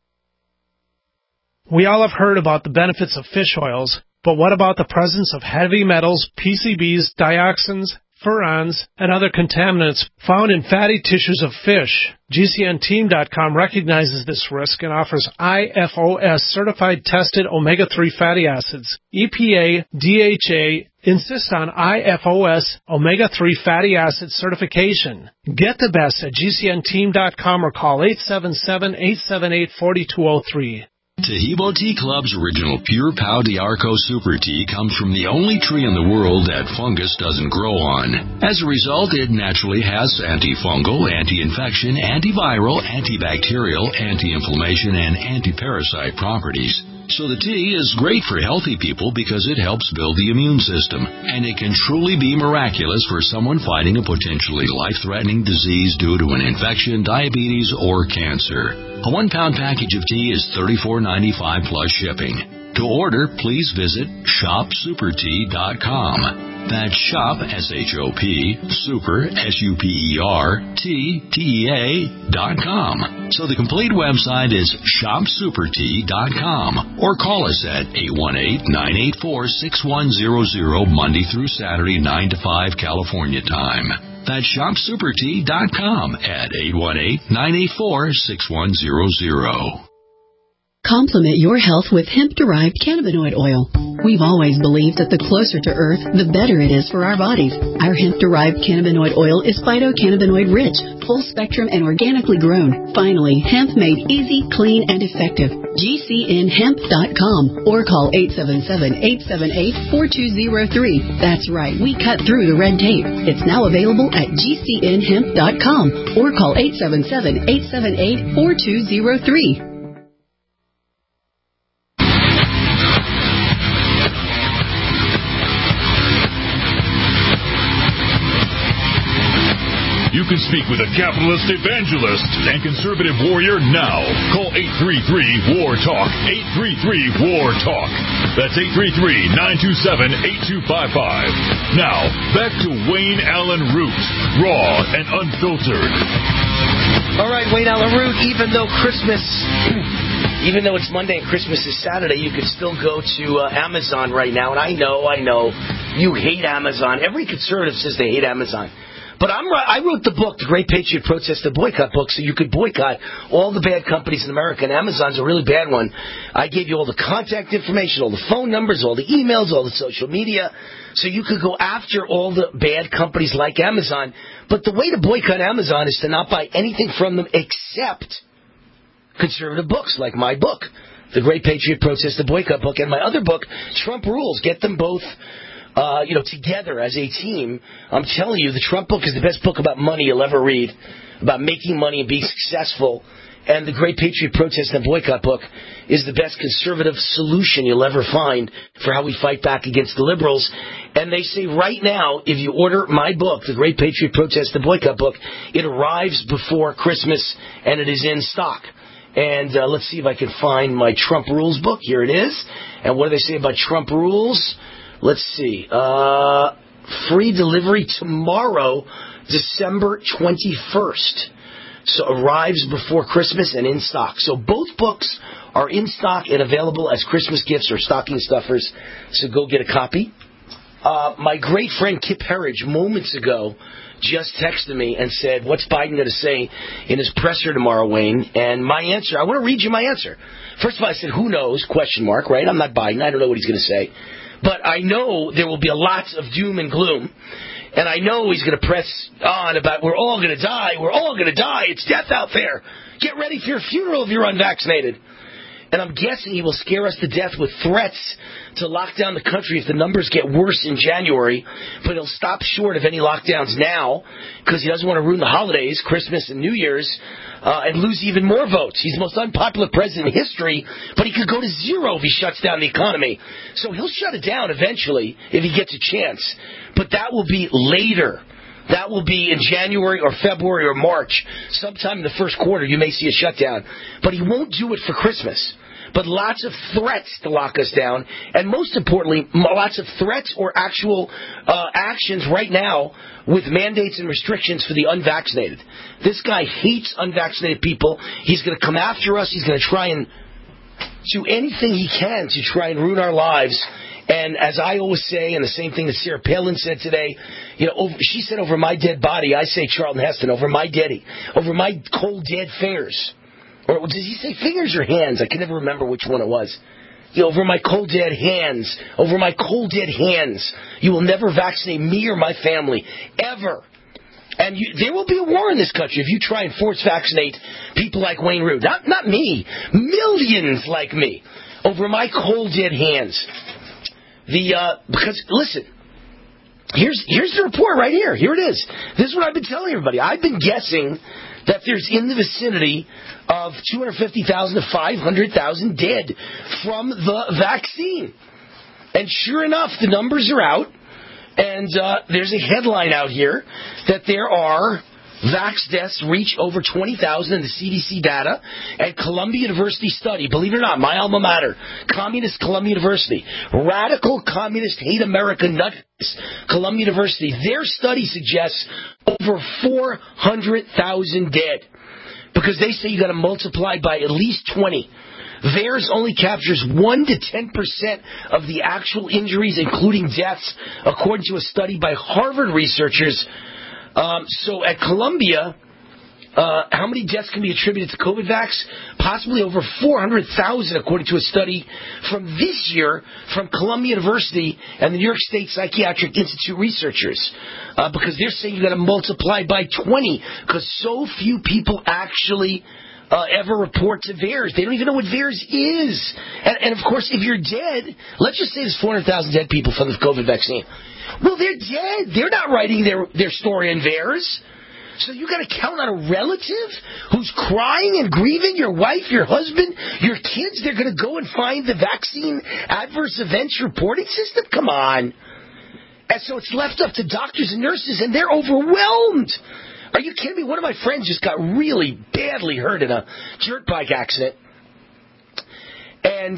We all have heard about the benefits of fish oils, but what about the presence of heavy metals, PCBs, dioxins, furans, and other contaminants found in fatty tissues of fish? GCNteam.com recognizes this risk and offers IFOS certified tested omega-3 fatty acids. EPA, DHA insist on IFOS omega-3 fatty acid certification. Get the best at GCNteam.com or call 877-878-4203. Tahibo Tea Club's original Pure Pau d'Arco Super Tea comes from the only tree in the world that fungus doesn't grow on. As a result, it naturally has antifungal, anti-infection, antiviral, antibacterial, anti-inflammation, and anti-parasite properties. So the tea is great for healthy people because it helps build the immune system, and it can truly be miraculous for someone fighting a potentially life-threatening disease due to an infection, diabetes, or cancer. A 1-pound package of tea is $34.95 plus shipping. To order, please visit shopsupertea.com. That's shop, S-H-O-P, super, S-U-P-E-R, T-T-E-A.com. So the complete website is shopsupertea.com, or call us at 818-984-6100 Monday through Saturday, 9 to 5 California time. That's shopsupertea.com at 818-984-6100. Complement your health with hemp-derived cannabinoid oil. We've always believed that the closer to Earth, the better it is for our bodies. Our hemp-derived cannabinoid oil is phytocannabinoid-rich, full-spectrum, and organically grown. Finally, hemp made easy, clean, and effective. GCNhemp.com or call 877-878-4203. That's right, we cut through the red tape. It's now available at GCNhemp.com or call 877-878-4203. You can speak with a capitalist evangelist and conservative warrior now. Call 833-WAR-TALK. 833-WAR-TALK. That's 833-927-8255. Now, back to Wayne Allen Root, raw and unfiltered. All right, Wayne Allen Root, even though it's Monday and Christmas is Saturday, you can still go to Amazon right now. And I know, you hate Amazon. Every conservative says they hate Amazon. But I wrote the book, The Great Patriot Protest the Boycott book, so you could boycott all the bad companies in America, and Amazon's a really bad one. I gave you all the contact information, all the phone numbers, all the emails, all the social media, so you could go after all the bad companies like Amazon. But the way to boycott Amazon is to not buy anything from them except conservative books, like my book, The Great Patriot Protest the Boycott book, and my other book, Trump Rules. Get them both together as a team. I'm telling you, the Trump book is the best book about money you'll ever read, about making money and being successful. And the Great Patriot Protest and Boycott book is the best conservative solution you'll ever find for how we fight back against the liberals. And they say right now, if you order my book, The Great Patriot Protest and Boycott book, it arrives before Christmas and it is in stock. And let's see if I can find my Trump Rules book. Here it is. And what do they say about Trump Rules? Let's see. Free delivery tomorrow, December 21st. So arrives before Christmas and in stock. So both books are in stock and available as Christmas gifts or stocking stuffers. So go get a copy. My great friend Kip Herridge moments ago just texted me and said, what's Biden going to say in his presser tomorrow, Wayne? And my answer, I want to read you my answer. First of all, I said, who knows, ? Right? I'm not Biden. I don't know what he's going to say. But I know there will be a lot of doom and gloom. And I know he's going to press on about we're all going to die. We're all going to die. It's death out there. Get ready for your funeral if you're unvaccinated. And I'm guessing he will scare us to death with threats to lock down the country if the numbers get worse in January. But he'll stop short of any lockdowns now because he doesn't want to ruin the holidays, Christmas and New Year's, and lose even more votes. He's the most unpopular president in history, but he could go to zero if he shuts down the economy. So he'll shut it down eventually if he gets a chance. But that will be later. That will be in January or February or March. Sometime in the first quarter, you may see a shutdown. But he won't do it for Christmas. But lots of threats to lock us down. And most importantly, lots of threats or actual actions right now with mandates and restrictions for the unvaccinated. This guy hates unvaccinated people. He's going to come after us. He's going to try and do anything he can to try and ruin our lives. And as I always say, and the same thing that Sarah Palin said today, she said, over my dead body, I say Charlton Heston, over my cold dead fingers. Or does he say fingers or hands? I can never remember which one it was. Over my cold dead hands, you will never vaccinate me or my family, ever. And there will be a war in this country if you try and force vaccinate people like Wayne Root. Not me, millions like me, over my cold dead hands. Because listen, here's the report right here. Here it is. This is what I've been telling everybody. I've been guessing that there's in the vicinity of 250,000 to 500,000 dead from the vaccine. And sure enough, the numbers are out. And there's a headline out here that there are vax deaths reach over 20,000 in the CDC data. And Columbia University study, believe it or not, my alma mater, Communist Columbia University, radical communist hate America nuts, Columbia University, their study suggests over 400,000 dead. Because they say you got to multiply by at least 20. Theirs only captures 1 to 10% of the actual injuries, including deaths, according to a study by Harvard researchers. So at Columbia, how many deaths can be attributed to COVID vax? Possibly over 400,000, according to a study from this year from Columbia University and the New York State Psychiatric Institute researchers. Because they're saying you got to multiply by 20, because so few people actually ever report to VAERS. They don't even know what VAERS is. And of course, if you're dead, let's just say there's 400,000 dead people from the COVID vaccine. Well, they're dead. They're not writing their story in VAERS. So you got to count on a relative who's crying and grieving, your wife, your husband, your kids. They're going to go and find the vaccine adverse events reporting system? Come on. And so it's left up to doctors and nurses, and they're overwhelmed. Are you kidding me? One of my friends just got really badly hurt in a dirt bike accident. And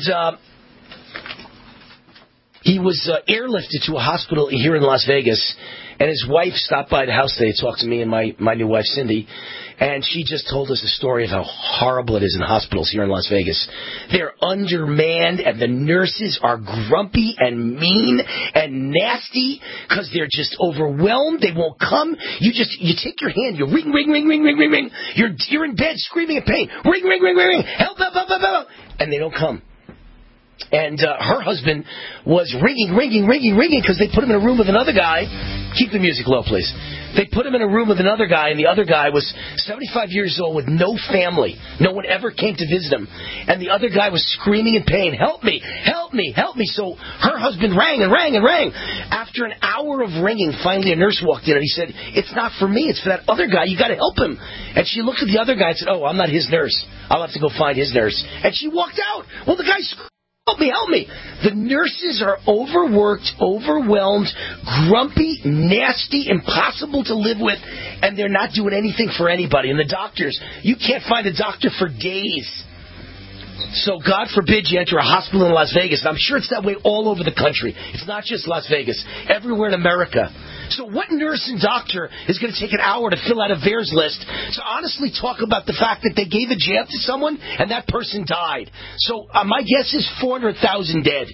he was airlifted to a hospital here in Las Vegas. And his wife stopped by the house today to talk to me and my new wife, Cindy. And she just told us a story of how horrible it is in hospitals here in Las Vegas. They're undermanned, and the nurses are grumpy and mean and nasty because they're just overwhelmed. They won't come. You take your hand, you ring, ring, ring, ring, ring, ring, ring. You're in bed screaming in pain. Ring, ring, ring, ring, ring. Help, help, help, help, help. And they don't come. And her husband was ringing because they put him in a room with another guy. Keep the music low, please. They put him in a room with another guy, and the other guy was 75 years old with no family. No one ever came to visit him. And the other guy was screaming in pain, help me, help me, help me. So her husband rang and rang and rang. After an hour of ringing, finally a nurse walked in, and he said, it's not for me, it's for that other guy. You got to help him. And she looked at the other guy and said, oh, I'm not his nurse. I'll have to go find his nurse. And she walked out. Well, the guy screamed. Help me, help me. The nurses are overworked, overwhelmed, grumpy, nasty, impossible to live with, and they're not doing anything for anybody. And the doctors, you can't find a doctor for days. So God forbid you enter a hospital in Las Vegas. And I'm sure it's that way all over the country. It's not just Las Vegas. Everywhere in America. So what nurse and doctor is going to take an hour to fill out a VAERS list to honestly talk about the fact that they gave a jab to someone and that person died? So my guess is 400,000 dead.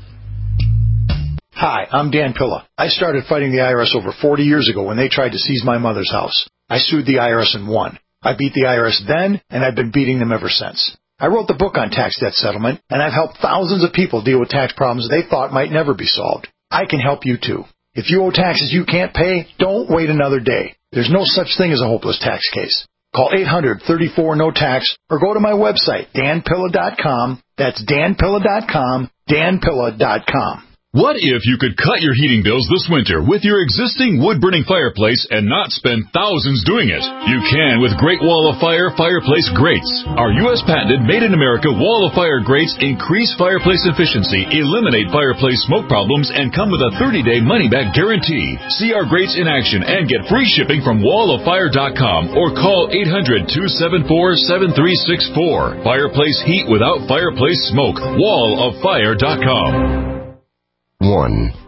Hi, I'm Dan Pilla. I started fighting the IRS over 40 years ago when they tried to seize my mother's house. I sued the IRS and won. I beat the IRS then, and I've been beating them ever since. I wrote the book on tax debt settlement, and I've helped thousands of people deal with tax problems they thought might never be solved. I can help you too. If you owe taxes you can't pay, don't wait another day. There's no such thing as a hopeless tax case. Call 800-34-NO-TAX or go to my website, danpilla.com. That's danpilla.com, danpilla.com. What if you could cut your heating bills this winter with your existing wood-burning fireplace and not spend thousands doing it? You can with Great Wall of Fire fireplace grates. Our U.S. patented made-in-America Wall of Fire grates increase fireplace efficiency, eliminate fireplace smoke problems, and come with a 30-day money-back guarantee. See our grates in action and get free shipping from walloffire.com or call 800-274-7364. Fireplace heat without fireplace smoke. walloffire.com. 1.